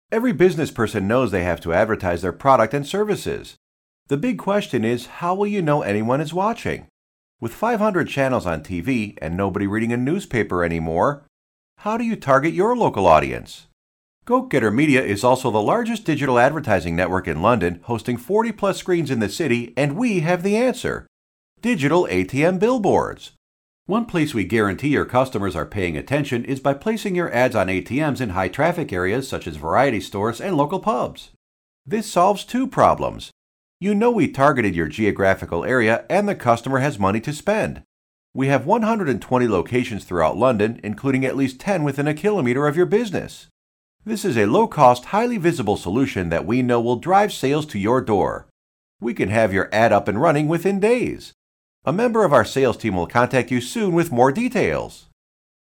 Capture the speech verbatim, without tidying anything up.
Every business person knows they have to advertise their product and services. The big question is, how will you know anyone is watching? With five hundred channels on T V and nobody reading a newspaper anymore, how do you target your local audience? Go-Getter Media is also the largest digital advertising network in London, hosting forty plus screens in the city, and we have the answer. Digital A T M billboards. One place we guarantee your customers are paying attention is by placing your ads on A T Ms in high traffic areas such as variety stores and local pubs. This solves two problems. You know we targeted your geographical area and the customer has money to spend. We have one hundred twenty locations throughout London, including at least ten within a kilometer of your business. This is a low-cost, highly visible solution that we know will drive sales to your door. We can have your ad up and running within days. A member of our sales team will contact you soon with more details.